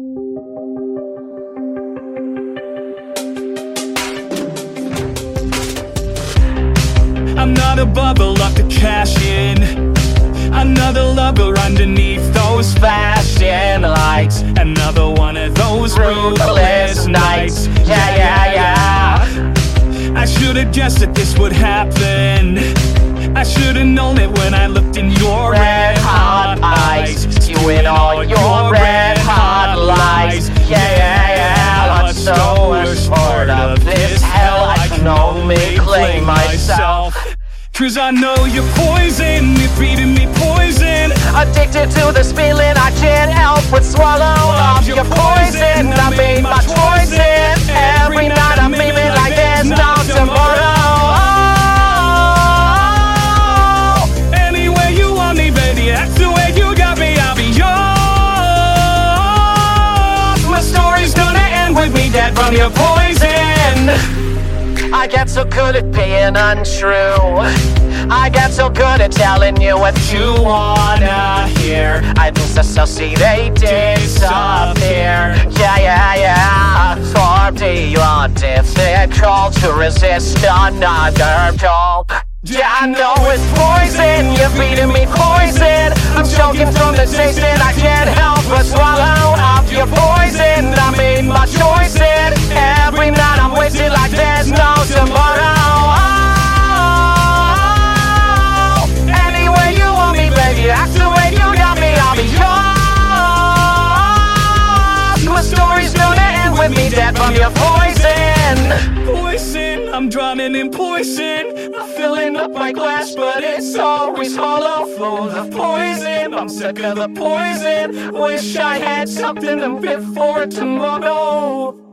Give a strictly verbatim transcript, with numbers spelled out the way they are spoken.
Another bubble up to cash in, another lover underneath those flashing lights, another one of those ruthless nights. Yeah, yeah, yeah. I should've guessed that this would happen. I should've known it when I looked in your red hot eyes. You in all your red hot lies. Yeah, yeah, yeah. But so much part of this hell I can only claim myself. Cause I know you're poison, you're feeding me poison. Addicted to this feeling, I can't help but swallow up your poison. I made my choices. Every night I'm leaving like there's no tomorrow. Oh, any way you want me, baby, that's the way you got me, I'll be yours. My story's gonna end with me dead from your poison. I get so good at being untrue. I get so good at telling you what you wanna hear. I disassociate, disappear. Yeah, yeah, yeah. For beyond difficult to resist another call. Yeah, I know it's poison. You're feeding me poison. I'm choking from the taste and I can't help but swallow up your poison. I made my choices. Every night I'm wasted like there's no tomorrow. Oh, any way you want me, baby, that's the way you got me, I'll be yours. My story's gonna end with me dead from your poison. Poison, I'm drowning in poison. I'm filling up my glass, but it's always hollow, full of poison. I'm sick of the poison. Wish I had something to live for tomorrow.